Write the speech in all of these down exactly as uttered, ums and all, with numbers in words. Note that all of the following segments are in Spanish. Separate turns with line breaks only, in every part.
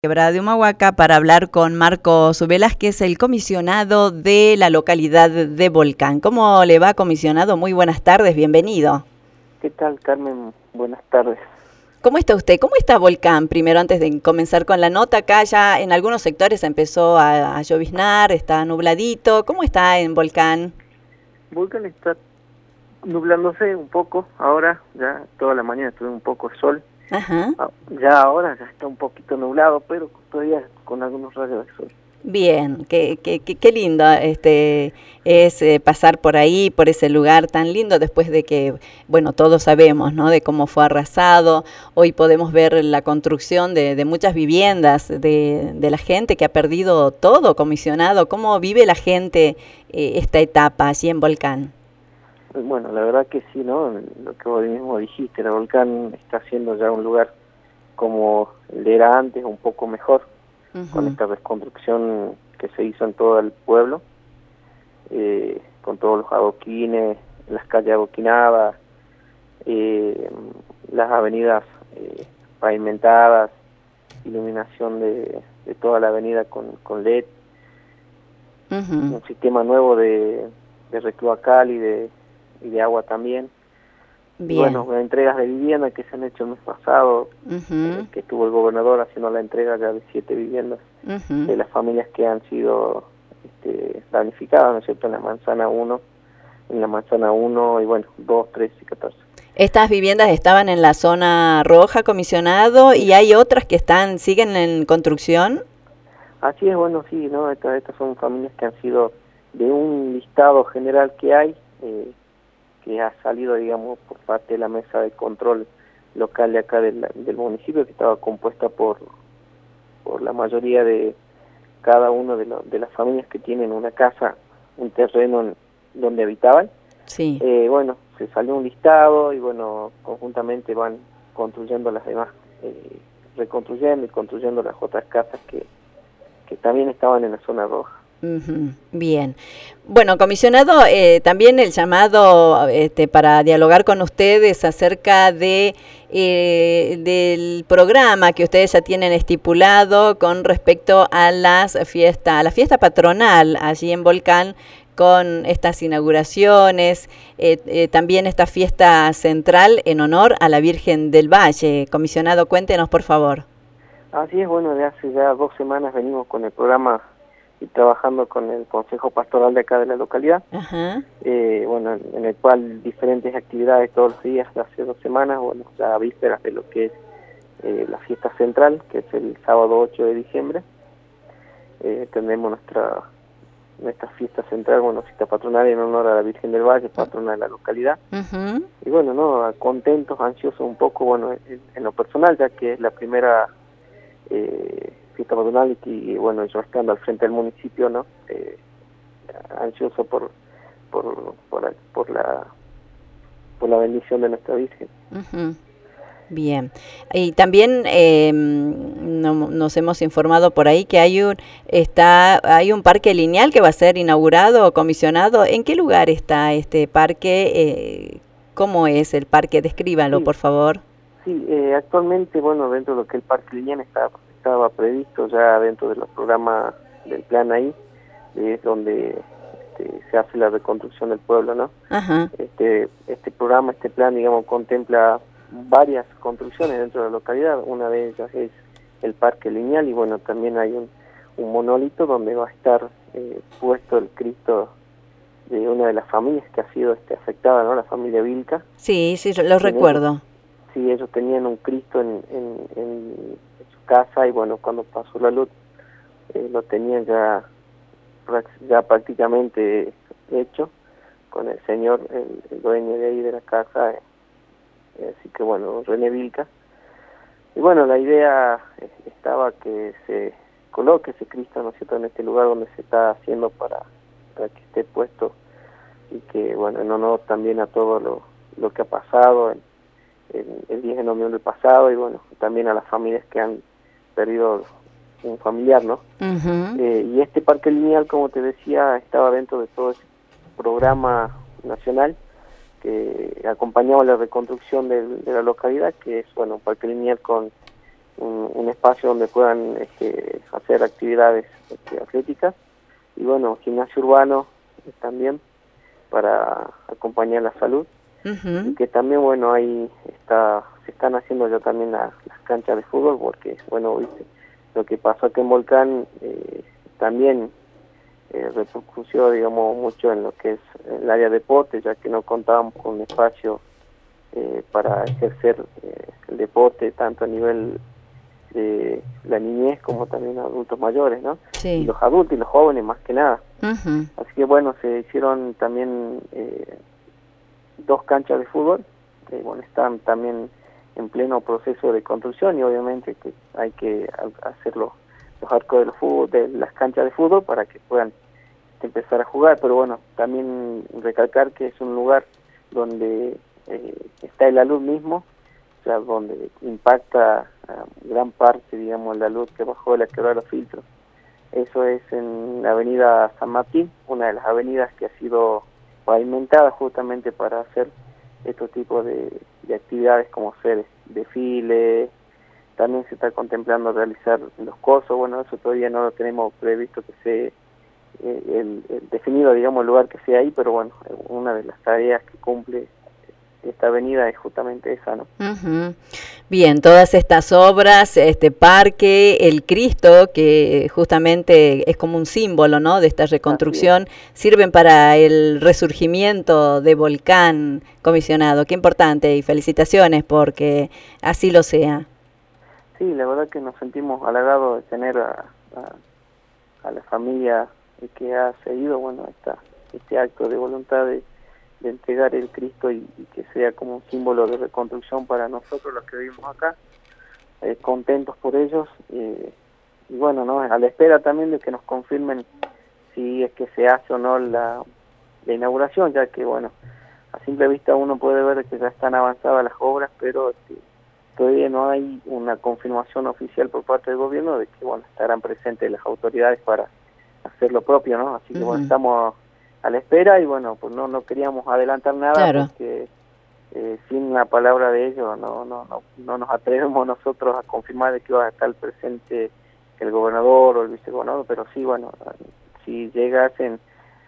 Quebrada de Humahuaca para hablar con Marcos Velázquez, el comisionado de la localidad de Volcán. ¿Cómo le va, comisionado? Muy buenas tardes, bienvenido.
¿Qué tal, Carmen? Buenas tardes.
¿Cómo está usted? ¿Cómo está Volcán? Primero, antes de comenzar con la nota, acá ya en algunos sectores empezó a, a lloviznar, está nubladito. ¿Cómo está en Volcán?
Volcán está nublándose un poco, ahora ya toda la mañana tuve un poco de sol.
Ajá.
Ya ahora ya está un poquito nublado, pero todavía con algunos rayos de sol.
Bien, qué, qué, qué, qué lindo este, es eh, pasar por ahí, por ese lugar tan lindo, después de que, bueno, todos sabemos, ¿no?, de cómo fue arrasado. Hoy podemos ver la construcción de, de muchas viviendas, de, de la gente que ha perdido todo, comisionado. ¿Cómo vive la gente eh, esta etapa allí en Volcán?
Bueno, la verdad que sí, ¿no? Lo que vos mismo dijiste, el Volcán está siendo ya un lugar como el era antes, un poco mejor, uh-huh, con esta reconstrucción que se hizo en todo el pueblo, eh, con todos los adoquines, las calles adoquinadas, eh, las avenidas eh, pavimentadas, iluminación de, de toda la avenida con, con L E D, uh-huh, un sistema nuevo de, de recloacal y de y de agua también. Bien. Bueno, entregas de vivienda que se han hecho el mes pasado, uh-huh, eh, que estuvo el gobernador haciendo la entrega ya de siete viviendas, uh-huh, de las familias que han sido este, damnificadas, ¿no es cierto?, en la manzana uno, en la manzana uno y bueno, dos, tres y catorce.
Estas viviendas estaban en la zona roja, comisionado, sí, y hay otras que están, siguen en construcción.
Así es, bueno, sí, ¿no? Estas, estas son familias que han sido de un listado general que hay, eh, que ha salido, digamos, por parte de la mesa de control local de acá del, del municipio, que estaba compuesta por por la mayoría de cada uno de, lo, de las familias que tienen una casa, un terreno en, donde habitaban.
Sí.
Eh, bueno, se salió un listado y, bueno, conjuntamente van construyendo las demás, eh, reconstruyendo y construyendo las otras casas que, que también estaban en la zona roja.
Uh-huh. Bien. Bueno, comisionado, eh, también el llamado este, para dialogar con ustedes acerca de eh, del programa que ustedes ya tienen estipulado con respecto a las fiestas, a la fiesta patronal allí en Volcán, con estas inauguraciones, eh, eh, también esta fiesta central en honor a la Virgen del Valle. Comisionado, cuéntenos, por favor.
Así es, bueno, de hace ya dos semanas venimos con el programa y trabajando con el Consejo Pastoral de acá de la localidad, uh-huh, eh, bueno, en, en el cual diferentes actividades todos los días de hace dos semanas, bueno, ya a vísperas de lo que es eh, la fiesta central, que es el sábado ocho de diciembre, eh, tendremos nuestra nuestra fiesta central, bueno, fiesta patronal en honor a la Virgen del Valle, patrona de la localidad, uh-huh, y bueno, no, contentos, ansiosos un poco, bueno, en, en lo personal, ya que es la primera eh, fiesta patronal y, y bueno, yo estando al frente del municipio, ¿no? Eh, ansioso por por por, por la por la bendición de nuestra Virgen.
Uh-huh. Bien. Y también eh, no, nos hemos informado por ahí que hay un está hay un parque lineal que va a ser inaugurado o comisionado. ¿En qué lugar está este parque? Eh, ¿Cómo es el parque? Descríbanlo, sí, por favor.
Sí, eh, actualmente, bueno, dentro de lo que el parque lineal está estaba previsto ya dentro de los programas del plan ahí, es donde este, se hace la reconstrucción del pueblo, ¿no?
Ajá.
Este, este programa, este plan, digamos, contempla varias construcciones dentro de la localidad. Una de ellas es el parque lineal y bueno, también hay un, un monolito donde va a estar eh, puesto el Cristo de una de las familias que ha sido este, afectada, ¿no? La familia Vilca.
Sí, sí, lo recuerdo.
Ellos, sí, ellos tenían un Cristo en, en, en casa y bueno, cuando pasó la luz eh, lo tenían ya ya prácticamente hecho con el señor, el, el dueño de ahí de la casa, eh, así que bueno, René Vilca. Y bueno, la idea eh, estaba que se coloque ese Cristo, ¿no es cierto?, en este lugar donde se está haciendo para, para que esté puesto y que bueno, en honor también a todo lo, lo que ha pasado en, en, el diez de noviembre pasado y bueno, también a las familias que han perdido un familiar, ¿no?
Uh-huh.
Eh, y este parque lineal, como te decía, estaba dentro de todo ese programa nacional que acompañaba la reconstrucción de, de la localidad, que es, bueno, un parque lineal con un, un espacio donde puedan este, hacer actividades este, atléticas, y bueno, gimnasio urbano eh, también para acompañar la salud. Uh-huh. Y que también, bueno, ahí está, se están haciendo ya también la, las canchas de fútbol, porque, bueno, viste, lo que pasó aquí en Volcán eh, también eh, repercutió, digamos, mucho en lo que es el área de deporte, ya que no contábamos con un espacio eh, para ejercer eh, el deporte, tanto a nivel de la niñez como también adultos mayores, ¿no?
Sí.
Y los adultos y los jóvenes más que nada.
Uh-huh.
Así que, bueno, se hicieron también eh, dos canchas de fútbol, que bueno, están también en pleno proceso de construcción, y obviamente que hay que hacer los, los arcos de los fútbol, de las canchas de fútbol para que puedan empezar a jugar, pero bueno, también recalcar que es un lugar donde eh, está la luz mismo, o sea, donde impacta uh, gran parte, digamos, la luz que bajó de la quebrada de los filtros. Eso es en la avenida San Martín, una de las avenidas que ha sido pavimentada justamente para hacer estos tipos de, de actividades, como ser desfile. También se está contemplando realizar los cursos, bueno, eso todavía no lo tenemos previsto que se eh, el, el definido, digamos, el lugar que sea ahí, pero bueno, una de las tareas que cumple esta avenida es justamente esa, ¿no?
Uh-huh. Bien, todas estas obras, este parque, el Cristo, que justamente es como un símbolo, ¿no?, de esta reconstrucción, sirven para el resurgimiento de Volcán, comisionado. Qué importante, y felicitaciones porque así lo sea.
Sí, la verdad que nos sentimos halagados de tener a, a, a la familia que ha seguido, bueno, esta, este acto de voluntad de de entregar el Cristo y, y que sea como un símbolo de reconstrucción para nosotros los que vivimos acá, eh, contentos por ellos, eh, y bueno, no, a la espera también de que nos confirmen si es que se hace o no la, la inauguración, ya que bueno, a simple vista uno puede ver que ya están avanzadas las obras, pero este, todavía no hay una confirmación oficial por parte del gobierno de que bueno, estarán presentes las autoridades para hacer lo propio, ¿no? Así que uh-huh. bueno, estamos a la espera y bueno, pues no no queríamos adelantar nada, claro, porque eh, sin la palabra de ellos no no no no nos atrevemos nosotros a confirmar de que va a estar presente el gobernador o el vicegobernador, pero sí, bueno, si llegasen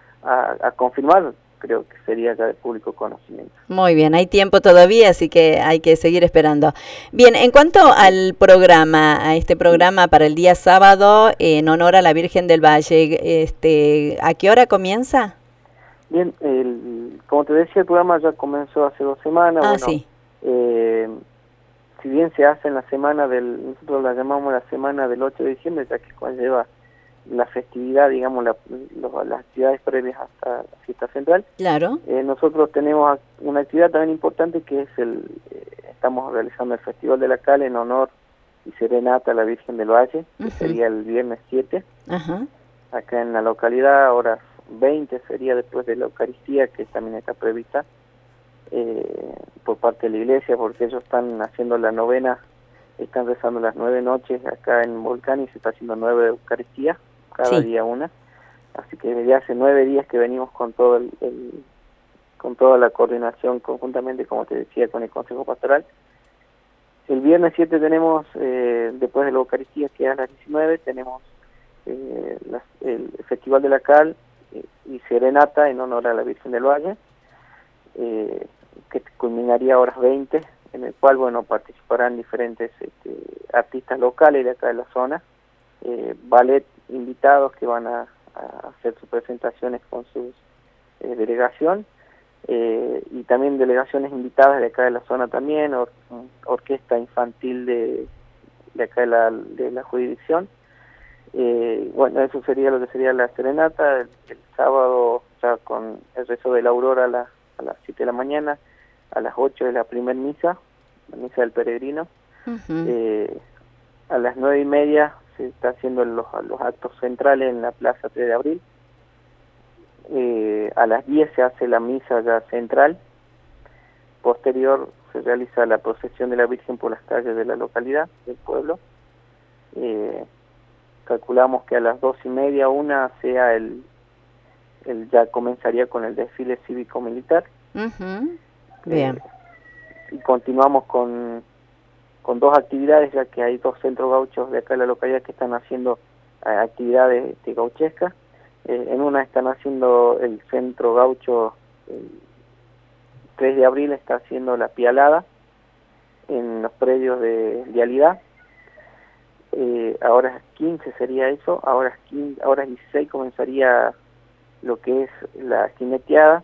a, a confirmar, creo que sería ya de público conocimiento.
Muy bien, hay tiempo todavía, así que hay que seguir esperando. Bien, en cuanto al programa, a este programa para el día sábado en honor a la Virgen del Valle, este, ¿a qué hora comienza?
Bien, el, como te decía, el programa ya comenzó hace dos semanas.
Ah,
bueno,
sí.
Eh, si bien se hace en la semana del, nosotros la llamamos la semana del ocho de diciembre, ya que conlleva la festividad, digamos, la, los, las actividades previas hasta la fiesta central.
Claro.
Eh, nosotros tenemos una actividad también importante que es el, eh, estamos realizando el Festival de la Cal en honor y serenata a la Virgen del Valle, que uh-huh. sería el viernes siete, uh-huh. acá en la localidad, horas veinte sería después de la Eucaristía, que también está prevista eh, por parte de la iglesia, porque ellos están haciendo la novena, están rezando las nueve noches acá en Volcán y se está haciendo nueve Eucaristías, cada sí. día una, así que desde hace nueve días que venimos con todo el, el con toda la coordinación conjuntamente, como te decía, con el Consejo Pastoral. El viernes siete tenemos, eh, después de la Eucaristía, que es a las diecinueve, tenemos eh, las, el Festival de la Cal y serenata en honor a la Virgen del Valle, eh, que culminaría a horas veinte, en el cual bueno participarán diferentes este, artistas locales de acá de la zona, eh, ballet invitados que van a, a hacer sus presentaciones con su eh, delegación, eh, y también delegaciones invitadas de acá de la zona también, or, orquesta infantil de, de acá de la, de la jurisdicción. Eh, bueno, eso sería lo que sería la serenata. El, el sábado ya con el rezo de la aurora a, la, a las siete de la mañana, a las ocho es la primer misa, la misa del peregrino. Uh-huh. eh, a las nueve y media se está haciendo los, los actos centrales en la plaza tres de abril. Eh, a las diez se hace la misa ya central. Posterior se realiza la procesión de la Virgen por las calles de la localidad, del pueblo. Eh, calculamos que a las dos y media, una, sea el, el ya comenzaría con el desfile cívico-militar.
Uh-huh. Bien.
Eh, y continuamos con, con dos actividades, ya que hay dos centros gauchos de acá en la localidad que están haciendo eh, actividades este, gauchescas. Eh, en una están haciendo el centro gaucho, el tres de abril está haciendo la pialada en los predios de vialidad. Eh, ahora quince sería eso, ahora quince, ahora dieciséis comenzaría lo que es la jineteada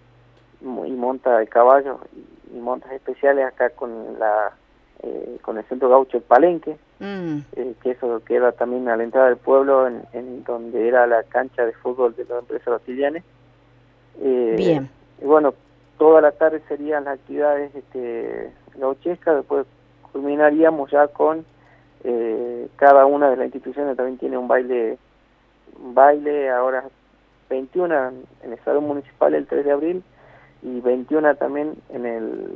y monta de caballos y, y montas especiales acá con la eh, con el centro gaucho El Palenque, mm. eh, que eso queda también a la entrada del pueblo, en, en donde era la cancha de fútbol de la empresa Los Tillanes. Eh, Bien. Y bueno, toda la tarde serían las actividades este, gauchescas, después culminaríamos ya con eh, cada una de las instituciones también tiene un baile, un baile ahora veintiuno en el Salón Municipal el tres de abril y veintiuno también en el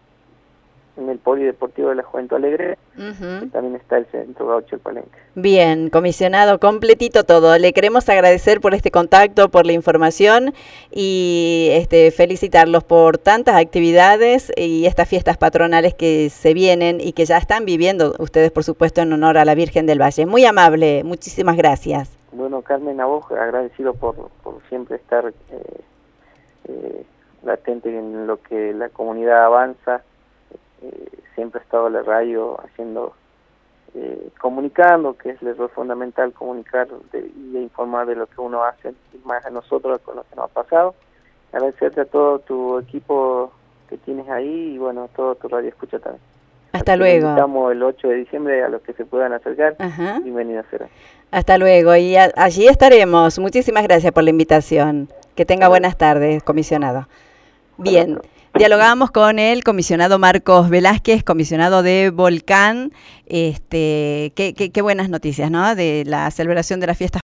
en el Polideportivo de la Juventud Alegre, uh-huh. que también está el Centro Gaucho El Palenque.
Bien, comisionado, completito todo. Le queremos agradecer por este contacto, por la información y este felicitarlos por tantas actividades y estas fiestas patronales que se vienen y que ya están viviendo ustedes, por supuesto, en honor a la Virgen del Valle. Muy amable, muchísimas gracias.
Bueno, Carmen, a vos agradecido por, por siempre estar eh, eh, latente en lo que la comunidad avanza. Eh, siempre ha estado la radio haciendo, eh, comunicando, que es el error fundamental, comunicar de, y de informar de lo que uno hace, y más a nosotros con lo que nos ha pasado. Agradecerte a todo tu equipo que tienes ahí y bueno, a todo tu radio escucha también.
Hasta luego.
Invitamos el ocho de diciembre a los que se puedan acercar. Ajá. Bienvenidos serán.
Hasta luego y a, allí estaremos. Muchísimas gracias por la invitación. Que tenga buenas tardes, comisionado. Bien. Dialogamos con el comisionado Marcos Velázquez, comisionado de Volcán. Este, qué, qué, qué buenas noticias, ¿no? De la celebración de las fiestas